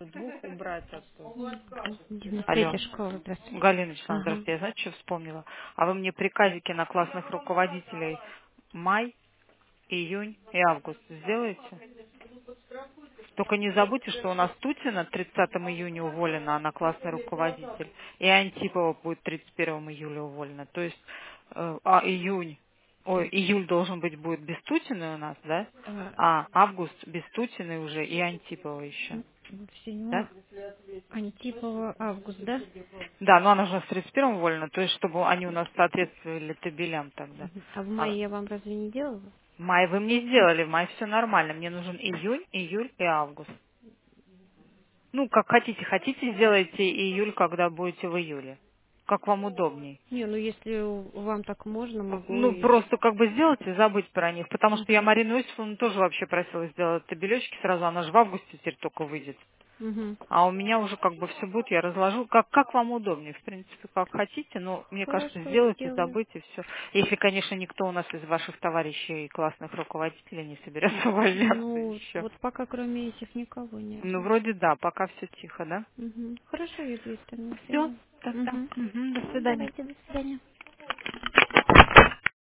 двух убрать оттуда. 93-я Алло. школа, здравствуйте. Галина Вячеславовна, Ага. здравствуйте. Я знаете, что вспомнила? А вы мне приказики на классных руководителей май, июнь и август сделаете? Только не забудьте, что у нас Тутина 30 июня уволена, она классный руководитель, и Антипова будет 31 июля уволена. То есть, июль должен быть будет без Тутиной у нас, да? А, А август без Тутиной уже и Антипова еще, в да? 7 Антипова август, да? Да, но она же у нас 31 уволена, то есть, чтобы они у нас соответствовали табелям тогда. Мгм. А в А мае я вам разве не делала? май вы мне сделали, в мае все нормально. Мне нужен июнь, июль и август. Ну, как хотите. Хотите, сделайте июль, когда будете в июле. Как вам удобней. Не, ну если вам так можно, могу Ну, и... просто как бы сделать и забыть про них. Потому что я Угу. Марину Иосифовну тоже вообще просила сделать табелечки сразу. Она же в августе теперь только выйдет. Угу. А у меня уже как бы все будет, я разложу. Как вам удобнее, в принципе, как хотите. Но мне кажется, Хорошо, сделайте, сделаю. забыть и все. Если, конечно, никто у нас из ваших товарищей и классных руководителей не соберется увольняться Ну, еще. вот пока кроме этих никого нет. Ну, вроде да, пока все тихо, да? Угу. Хорошо, я 200 Все, сделаю. тогда. Угу. Мгм, до Ну, свидания. давайте, до свидания.